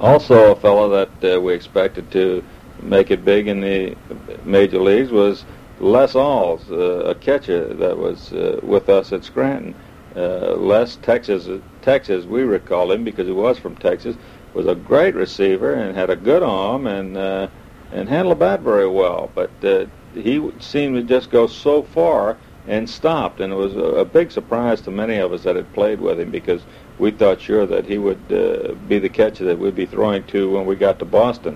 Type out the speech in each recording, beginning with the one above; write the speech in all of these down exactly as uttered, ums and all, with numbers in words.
Also, a fellow that uh, we expected to make it big in the major leagues was Les Alls, uh, a catcher that was uh, with us at Scranton. Uh, Les, Texas, Texas, we recall him because he was from Texas, was a great receiver and had a good arm and uh, and handled the bat very well. But uh, he seemed to just go so far and stopped, and it was a, a big surprise to many of us that had played with him because we thought sure that he would uh, be the catcher that we'd be throwing to when we got to Boston.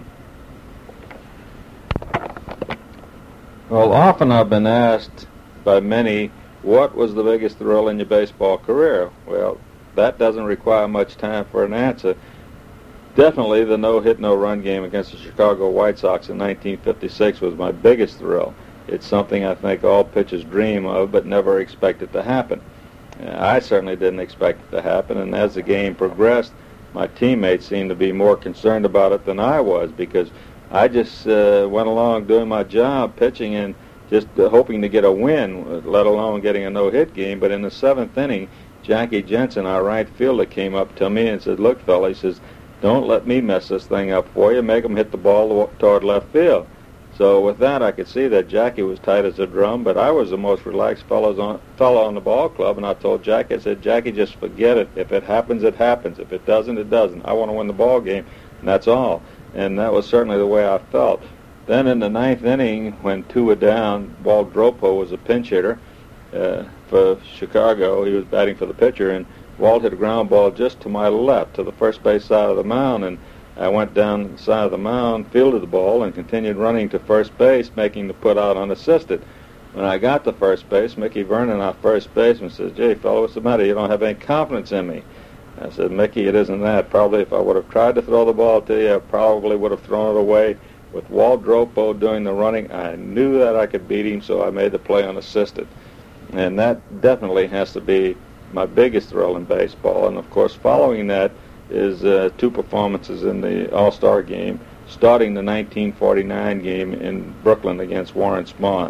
Well, often I've been asked by many, what was the biggest thrill in your baseball career? Well, that doesn't require much time for an answer. Definitely the no-hit, no-run game against the Chicago White Sox in nineteen fifty-six was my biggest thrill. It's something I think all pitchers dream of but never expect it to happen. Uh, I certainly didn't expect it to happen, and as the game progressed, my teammates seemed to be more concerned about it than I was because I just uh, went along doing my job, pitching and just uh, hoping to get a win, let alone getting a no-hit game. But in the seventh inning, Jackie Jensen, our right fielder, came up to me and said, "Look, fella," he says, "don't let me mess this thing up for you. Make them hit the ball toward left field." So with that, I could see that Jackie was tight as a drum, but I was the most relaxed fellows on, fellow on the ball club, and I told Jackie, I said, "Jackie, just forget it. If it happens, it happens. If it doesn't, it doesn't. I want to win the ball game, and that's all." And that was certainly the way I felt. Then in the ninth inning, when two were down, Walt Dropo was a pinch hitter uh, for Chicago. He was batting for the pitcher, and Walt hit a ground ball just to my left, to the first base side of the mound, and I went down the side of the mound, fielded the ball, and continued running to first base, making the put out unassisted. When I got to first base, Mickey Vernon, our first baseman, says, "Gee, fellow, what's the matter? You don't have any confidence in me." I said, "Mickey, it isn't that. Probably if I would have tried to throw the ball to you, I probably would have thrown it away. With Walt Dropo doing the running, I knew that I could beat him, so I made the play unassisted." And that definitely has to be my biggest thrill in baseball. And, of course, following that is uh, two performances in the All-Star game, starting the nineteen forty-nine game in Brooklyn against Warren Spahn.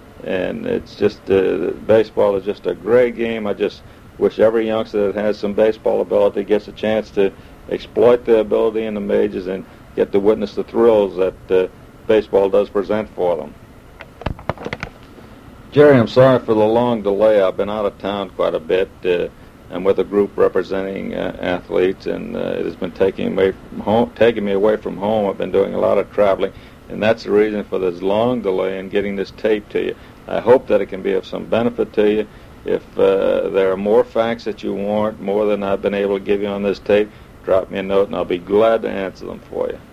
And it's just, uh, baseball is just a great game. I just wish every youngster that has some baseball ability gets a chance to exploit their ability in the majors and get to witness the thrills that uh, baseball does present for them. Jerry, I'm sorry for the long delay. I've been out of town quite a bit. Uh, I'm with a group representing uh, athletes, and uh, it has been taking me from home, taking me away from home. I've been doing a lot of traveling, and that's the reason for this long delay in getting this tape to you. I hope that it can be of some benefit to you. If uh, there are more facts that you want, more than I've been able to give you on this tape, drop me a note, and I'll be glad to answer them for you.